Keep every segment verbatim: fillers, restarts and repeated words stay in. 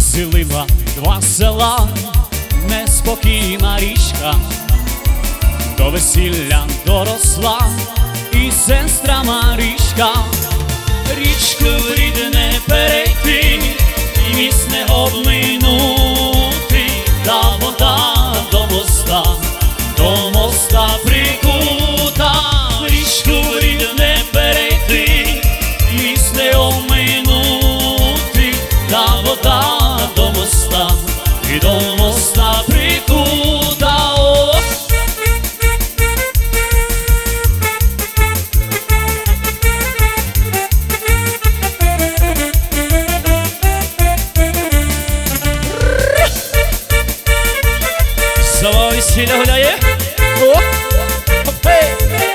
розділила два села, неспокійна річка, до весілля доросла і сестра Марічка. Річку рідне перейти, і міст не обминути, та вода до моста, до моста прикута. Річку рідне перейти, і міст не обминути, та вода до моста, і до моста прикута. О! Завой сіля гуляє. О! Хей!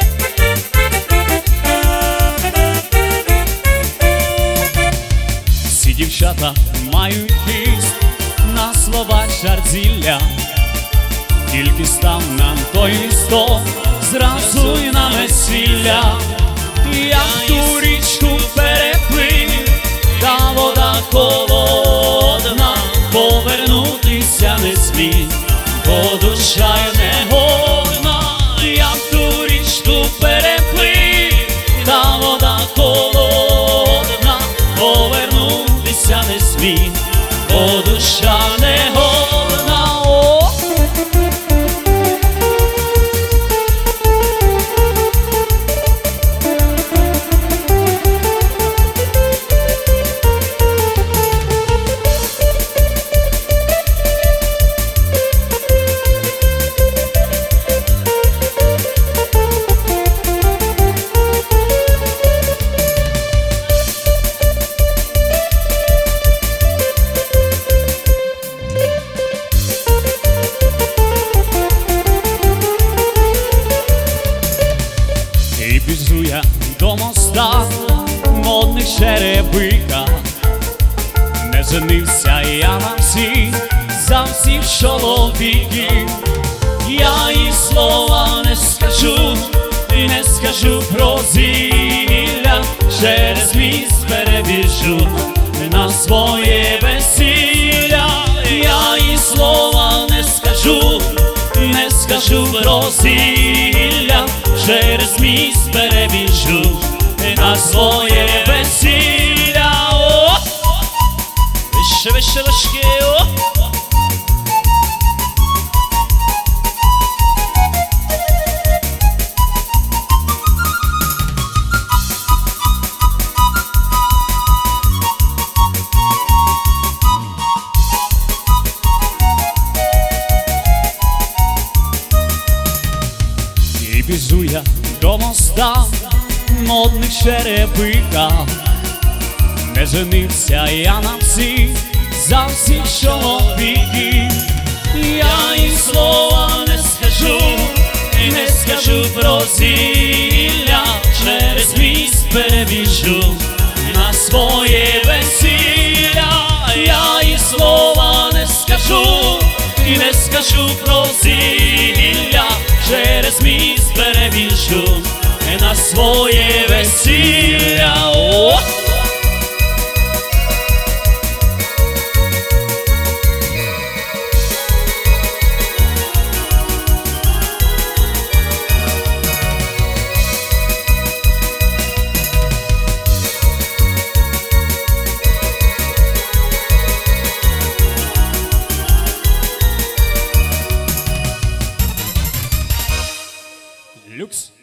Всі дівчата мають хист на слова чардзілля, тільки став нам той листок, зразу й на весілля. Як ту річку переплив, та вода холодна, повернутися не зміг, бо душа й не годна. Як ту річку переплив, та вода холодна, повернутися не зміг, бо душа не годна. О! І біжу я до моста, модних черевика. Не женився я на всіх, за всіх чоловіків. Я і слова не скажу, не скажу про зілля, через міст перебіжу на своє весілля. Я і слова не скажу, не скажу про зілля, через міст перебіжу на своє весілля. О! Вище, вище, важке, о! І біжу я до моста, модних черепика. Не женився я на всіх, за всіх чоловіків. Я і слова не скажу, не скажу про зілля, через міст перебіжу на своє весілля. Я і слова не скажу, і не скажу про зілля, через міст перебіжу на своє весілля. О! Люкс.